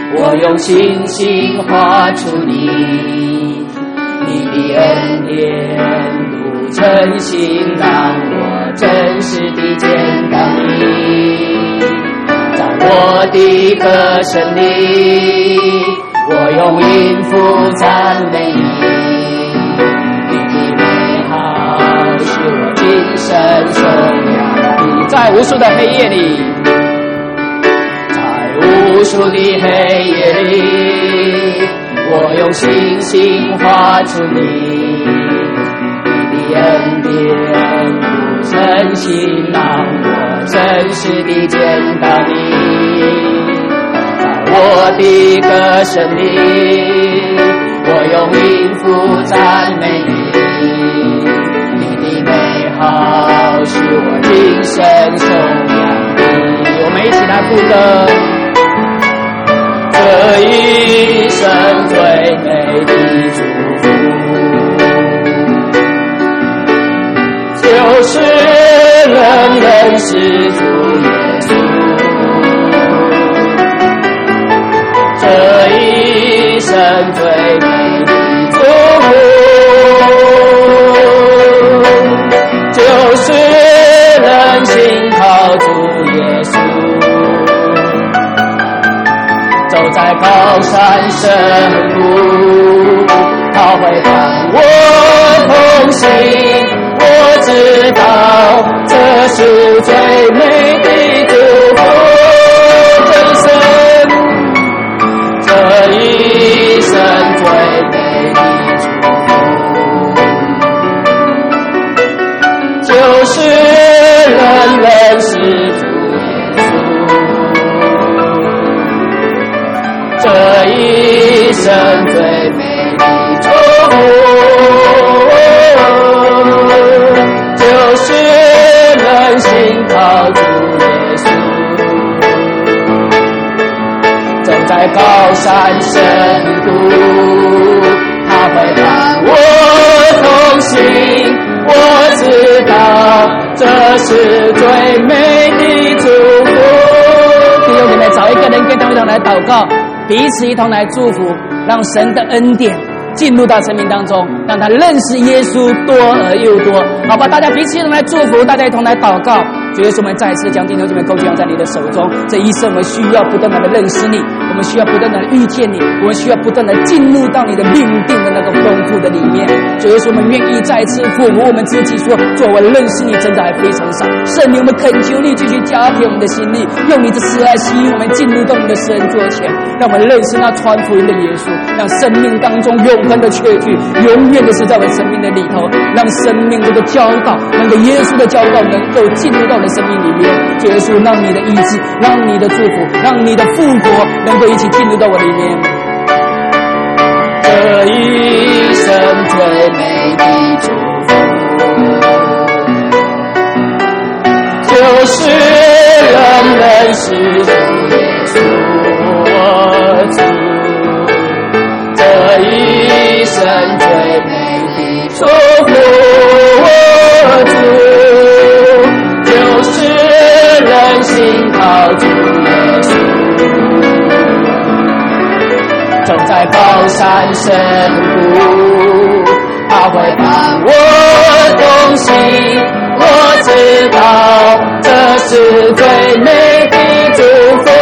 我用信心画出你的恩典，路程行，让我真实地见到你。在我的歌声里，我用音符赞美你的美好，使我今生颂扬。在无数的黑夜里，无数的黑夜里，我用信心画出你的恩典，路程行，让我真实地见到你。在我的歌声里，我用音符赞美你的美好，使我今生颂扬你。我们一起来副歌。这一生最美的祝福，就是能认识主耶稣。这一生最美的祝福，就是能信靠主耶稣。走在高山深谷，他会伴我同行。我知道这是最美的祝福，这一生最美的祝福，就是能认识主耶稣。这一生最美的祝福，就是能信靠主耶稣。走在高山深谷，他会伴我同行。我知道这是最美的祝福。弟兄姐妹，找一个人跟他们一同来祷告，彼此一同来祝福，让神的恩典进入到生命当中，让他认识耶稣多而又多。好吧，大家彼此一同来祝福，大家一同来祷告。主耶稣，我们再一次将弟兄姊妹供养在你的手中。这一生我们需要不断的认识你，我们需要不断的遇见你，我们需要不断的进入到你的命定的那个丰富的里面。主耶稣，我们愿意再次抚摸我们自己，说主，我认识你真的还非常少。圣灵，我们恳求你继续加添我们的心力，用你的慈爱吸引我们进入到你的施恩座前，让我们认识那传福音的耶稣，让生命当中永恒的确据永远的是在我们生命的里头，让生命这个教导，那个耶稣的教导能够进入到我们生命里面。主耶稣，让你的医治，让你的祝福，让你的复活能够一起进入到我里面。这一生最美的祝福，就是能认识主耶稣主。这一生最美的祝福，就是能信靠主耶稣。走在高山深谷，他会伴我同行。我知道这是最美的祝福。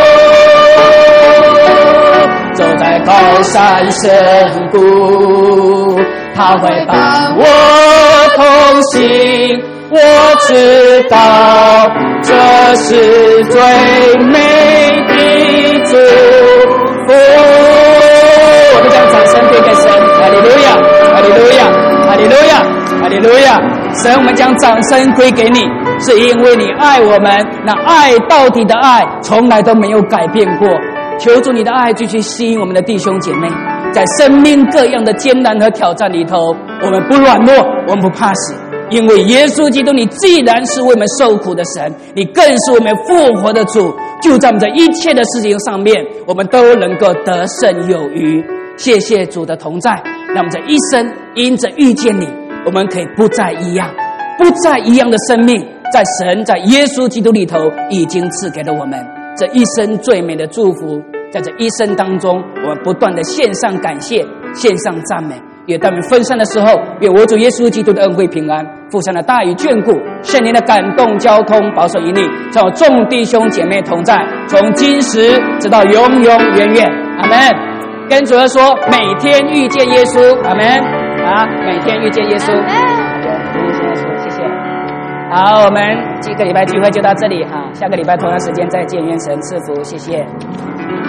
走在高山深谷，他会伴我同行。我知道这是最美的祝福。我们将掌声归给神，哈利路亚，哈利路亚，哈利路亚，哈利路亚。神，我们将掌声归给你，是因为你爱我们，那爱到底的爱从来都没有改变过。求主你的爱继续吸引我们的弟兄姐妹，在生命各样的艰难和挑战里头，我们不软弱，我们不怕死，因为耶稣基督你既然是为我们受苦的神，你更是我们复活的主。就在我们这一切的事情上面，我们都能够得胜有余。谢谢主的同在，让我们这一生因着遇见你，我们可以不再一样，不再一样的生命，在神在耶稣基督里头已经赐给了我们。这一生最美的祝福在这一生当中，我们不断的献上感谢，献上赞美。也当我们分散的时候，愿我主耶稣基督的恩惠平安、父神的大与眷顾、圣灵的感动交通、保守引领，叫众弟兄姐妹同在，从今时直到永永远远。阿们。跟主说，每天遇见耶稣。阿们。啊，每天遇见耶稣。谢谢。好，我们这个礼拜聚会就到这里哈，下个礼拜同样时间再见，愿神赐福，谢谢。